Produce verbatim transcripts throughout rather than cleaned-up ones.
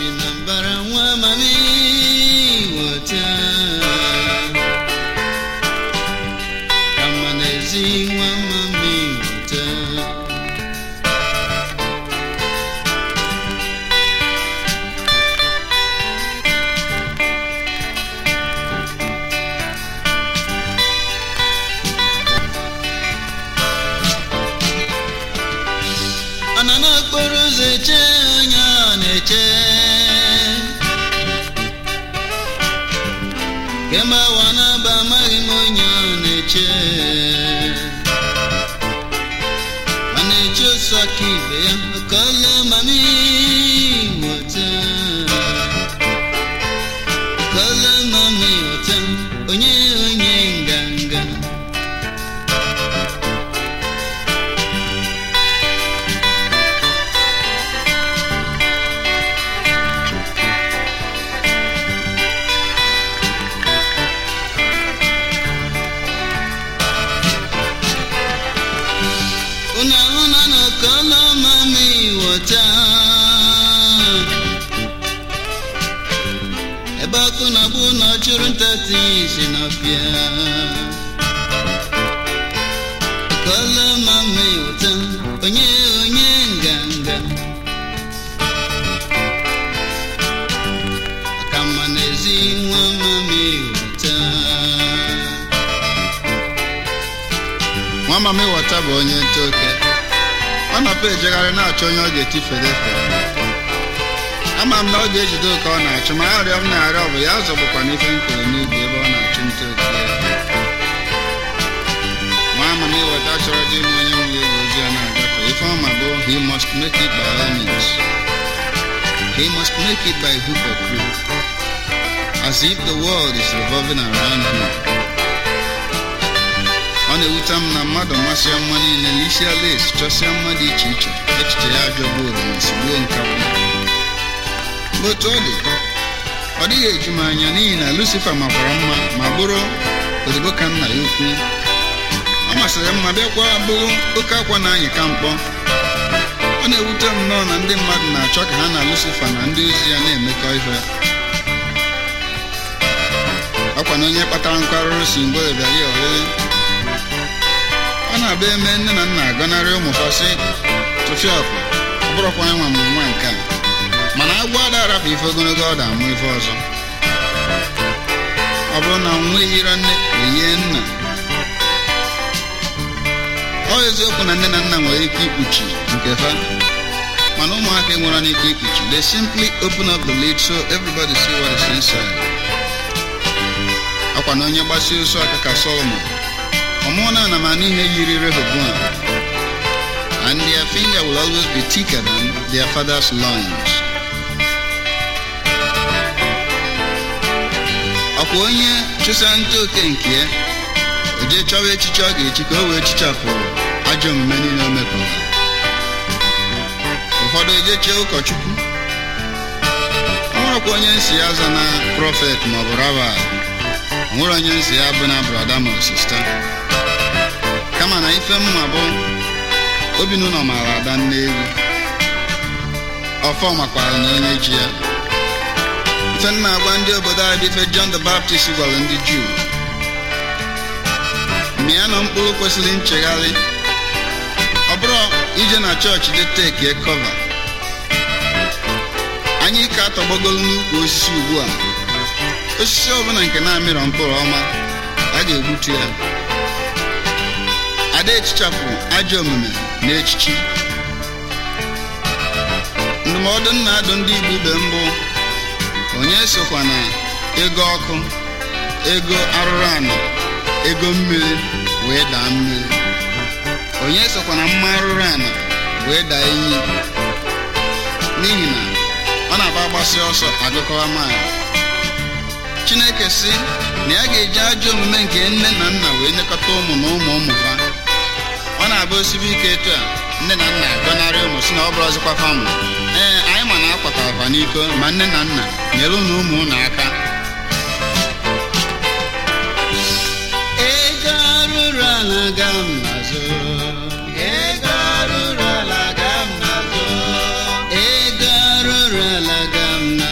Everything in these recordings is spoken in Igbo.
binambara nwa mami wata kama nezi nwa mami wata anana kporoze che anya neche kemba wana ba mari monya neche anecho sakibe kala mami wata kala mami wata onye onye nganga una una no kala mami wata eba kuna buna churntati sinapia kala mami wata onye onye nganga kama nezi nwa mami wata mama me wata bụ onye ntoke ọ na-apụ ejegharị na-achọ onye ọ ga-etifere efe ama m na ọ ga-ejide oke ọ na-achụ ma arịọ m na-arịọ bụ ya zọgbukwa n'ife nkoro n'ubi ebe ọ na-achụ ntoke ya mama me wata chọrọ dị ime onye nwere ego ozi ya na-agafe ife ọma bụ he must make it by all means he must make it by hook or crook as if the world is revolving around him. Ọ na-ewute m na mmadụ masịa mma niile n'isi ala esi chọsịa mma dị iche iche echiche ya ajọ bụ oroma sigbuo nkapụ otu ọ dị ọ dịghị eju m anya n'ihi na Lucifer makwara mma ma bụrụ odibo ka nna ya ukwu ọ masịrị mma bịakwa bụrụ oke akwa na anyị ka mkpọ ọ na-ewute m nọọ na ndị mmadụ na-achọ ka ha na Lucifer na ndị ozi ya na-emekọ ihe ọkwa na onye kpatara nkwa arụrụ si mgbe bịara ya oriri ọ na-abịa eme nne na nna agọnarị ụmụ ha sị tụfịa ọkụ ọ bụrụkwa nwa m nwa nke a mana agwọ ada arapụ ife ogologo ọ da amụ ife ọzọ ọ bụrụ na nwa ehira nne eyie nna ọ eziokwu na nne na nna nwere ike ikpuchi nke fa mana ụmụaka enwere n'ike ikpuchi they simply open up the lid so everybody see what is inside ọkwa na onye gbasie osu aka ka Solomon ọmụna na mana ihe yiri Rehoboam and their finger will always be thicker than their father's loins. Ọkwa onye chụsa nta oke nke ya o jee chọwa echiche ọ ga-echi ka o wee chichapụ ajọ omume niile o mekọrọ ụfọdụ eje chee ụkọchukwu ọ nwerekwa onye nsi ya aza na prọfet maọbụ rabai o nwere onye nsi ya bụ na brada ma sista kama na ife mma bụ obi n'ụlọ mara ada n'egwu ọfọ makwara na onye ji ya ife nna agwa ndị obodo anyị ife John the Baptist gwara ndị Juu mịa na mkpụrụ kwesịrị nchegharị ọ bụrụ ije na chọọchị dị teke kọva anyị ka atọgbogolu n'ukwu osisi ugbu a osisi ọbụla nke na-amịrọ mkpụrụ ọma a ga-egbutu ya ada echichapụ ajọ omume na echichi ndụmọdụ nna adụ ndị Igbo ibe mbụ onye sokwa na ego ọkụ ego arụrụ anọ ego mmiri wee daa mmiri onye sokwa na mma arụrụ anọ wee daa iyi n'ihi na ọ na-agba agbasi ọsọ agụkọwa maya Chineke sị na ya ga-eji ajọ omume nke nne na nna wee nekọta ụmụ na ụmụ ụmụ ha ọ na-abụ osibe ike etu a nne na nna agọnarị ụmụ si na ọ bụrụ ọzọkwa famụ ee anyị ma na akwatara fa n'iko ma nne na nna nyere ụnụ ụmụ ụnụ aka ego arụrụ ala ga m n'azụ ego arụrụ ala ga m n'azụ ego arụrụ ala ga m n'azụ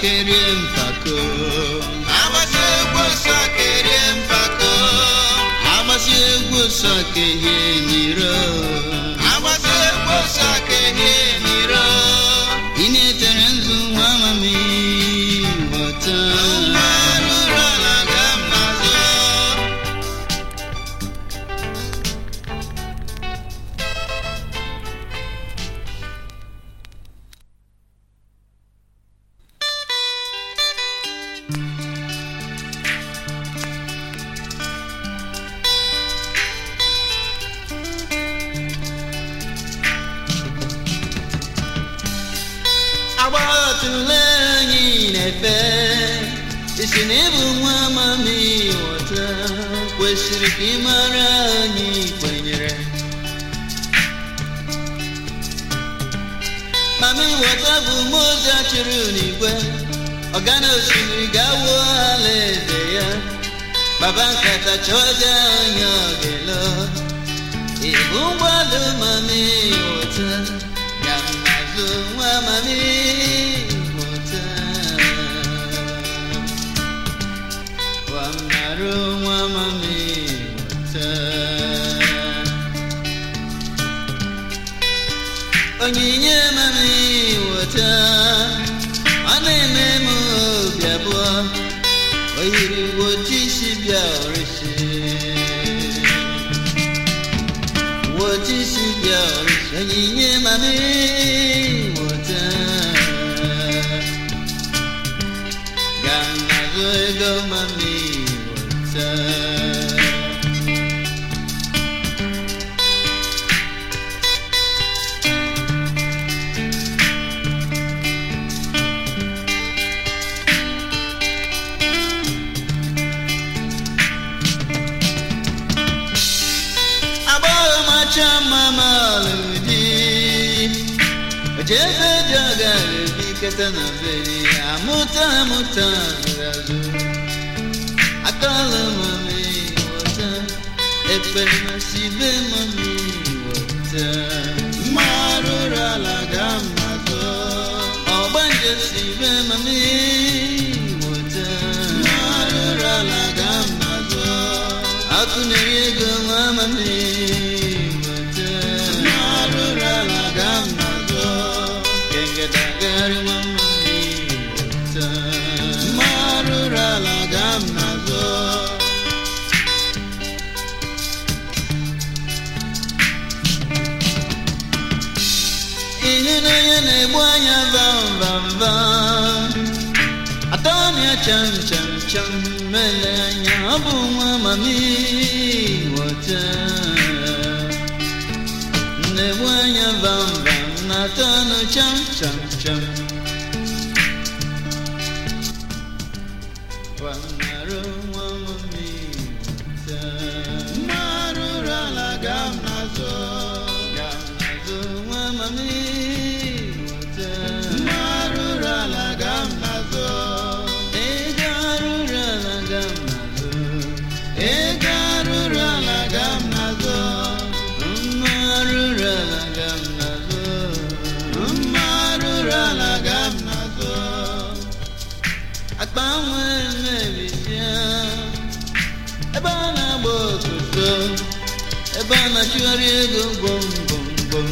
kerie mpako. Agbasi egwu ọsọ kerie mpako. Agbasi egwu ọsọ kehie n'iro. Agbasi egwu ọsọ kehie n'iro. Ine tere nzu nwa mami wọta. Mmanụ rọla ga mmazụ. Agbatụlenyi na-efe isi n'ịbụ nwa mami wọta kwesịrị ka ị mara anyị kwenyere. Mami wọta bụ Moze a chụrụ n'igwe ọga na osimiri ga-awụ alaeze ya. Baba nkata chọzi anya ọgelo ịbụ mgbado mami wọta ya mmazụ nwa mami wọta. Wamnarụ nwa mami wọta. Onyinye mami wọta ọ na-eme m obi abụọ. O yiri wotisi bịa orisi. Wotisi bịa orisi. Onyinye mami wọta. Gammazo ego mami wọta. Mama ludi Ojebe jaga ludi katana beri Amuta amuta razu Akala mami wata Epe masibe mami wata Marura laga mazo Obanje sibe mami wata Marura laga mazo Akune yego mami cham cham cham melanya abu mami wata ne wanya bam bam na tano cham cham cham wanaru mami wata marura la gamnazo gamnazo mami wata marura la gamnazo Ebana churi ego bom bom bom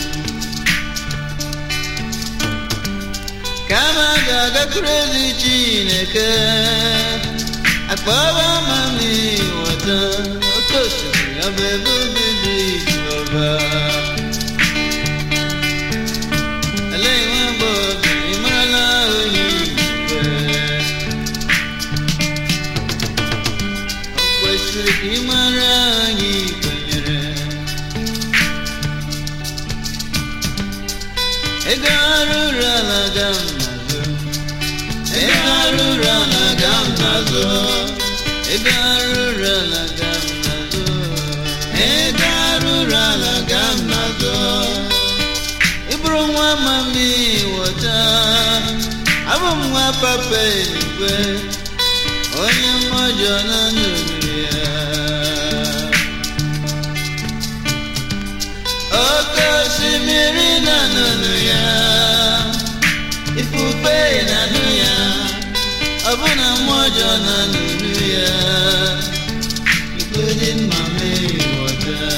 Kama gaga crazy chineke Akbaba mami wata Otoshi abebu bibi baba Alema bobi imala oyibe Okwesiri imara yibe Egarura la gamnazo Egarura la gamnazo Egarura la gamnazo Egarura la gamnazo Ibrahima mami wata Abumwa pape kwe Onye mojo na nuria Okosimiri na nuria Ifupe na nuria abuna moja na dunia, including my main water.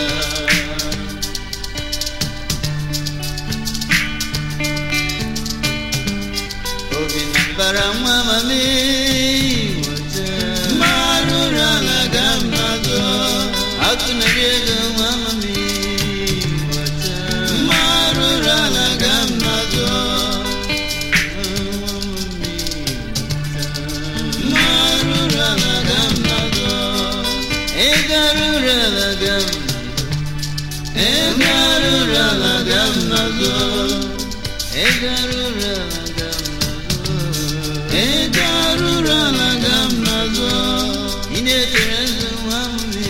Obinambara mama mi water, marura la gamnazo, akuna riego mama mi water, marura la gamnazo. Egarura la gamnazo, egarura la gamnazo, egarura la gamnazo, egarura la gamnazo. Ineterezo wami,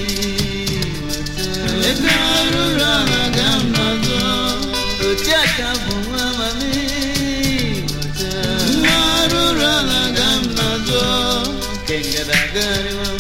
egarura la gamnazo, utaka wami, egarura la gamnazo, kengadagari wami.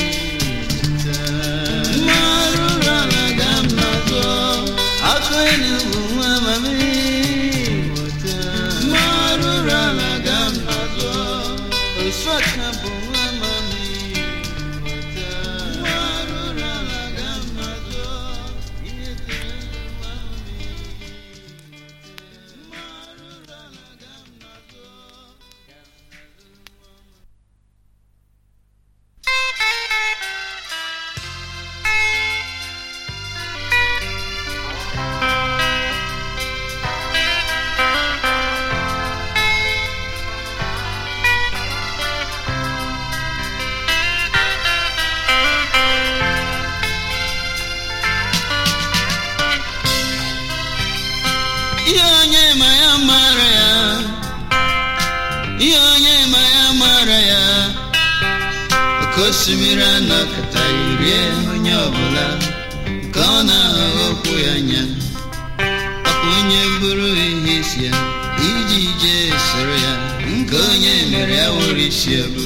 Kosimira na katairie onyobola kona okuyanya akunye buru ihisia ijije soroya nkonye mere aworishiabu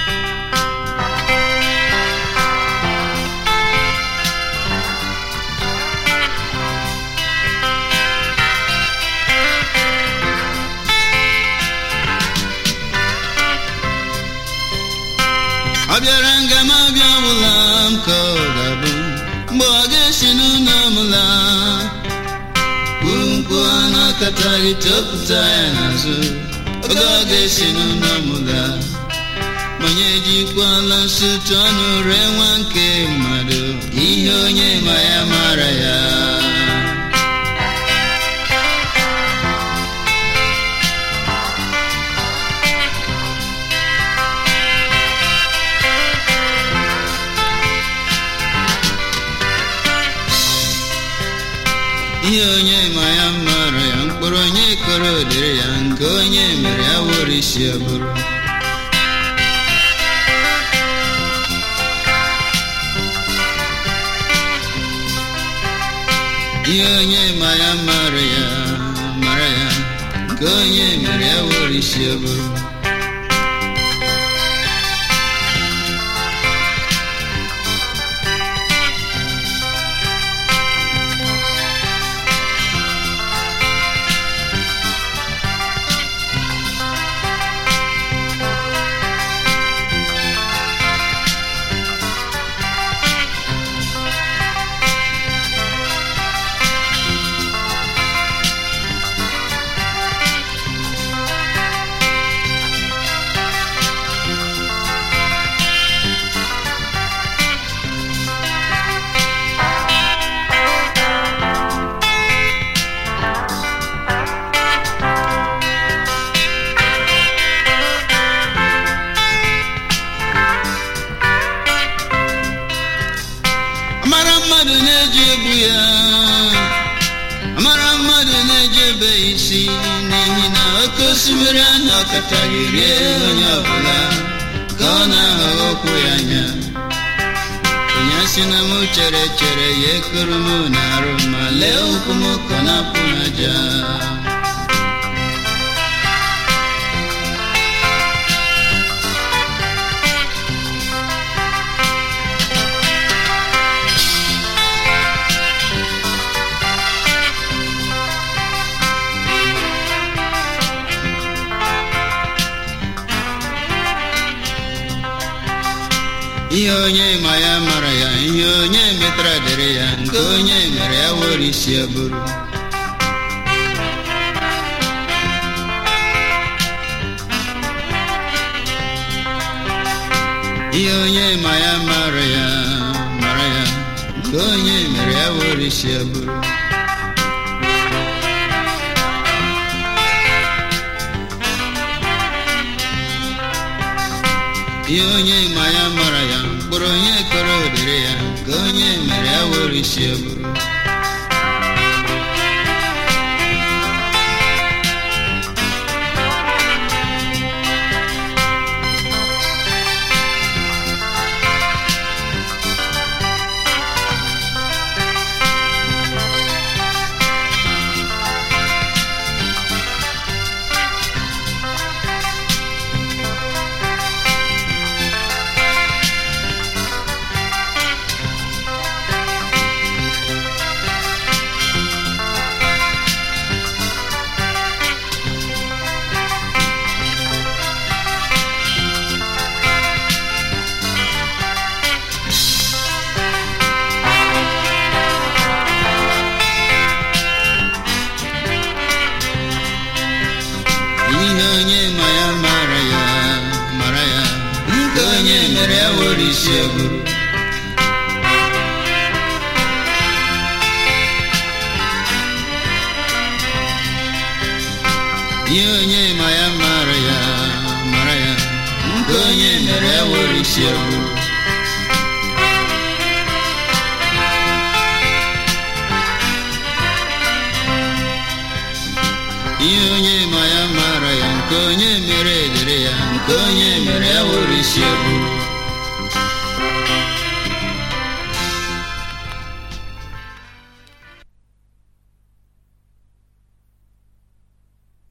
Abyaranga mabyabulam kogabu Mbwagesinu namula Kunkwana katari tokutaya nazo Ogagesinu namula Manyeji kwa lansu tuanu rewanke mado Iyo nye maya maraya Yonye maya mara yang koronye koro dere yang konye mere aworishiya buru Yonye maya mara ya mara ya konye mere aworishiya buru Kosimira na katagire onyobola kona okuyanya Kunyasina muchere chere yekurumu naruma leo kumukona punaja ihe onye ma ya mara ya, ihe onye metara dịrị ya, nke onye mere ya were isi ya bụrụ. Ihe onye ma ya mara ya mara ya, nke onye mere ya were isi ya bụrụ. Ihe onye ma ya mara ya, mkpụrụ onye kọrọ dịrị ya, nke onye mere ya were isi ya bụrụ. Ihe onye ma ya mara ya mara ya, nke onye mere ya were isi ya bụrụ. Ihe onye ma ya mara ya mara ya, nke onye mere ya were isi ya bụrụ. Ihe onye ma ya mara ya, nke onye mere dịrị ya, nke onye mere ya were isi ya bụrụ.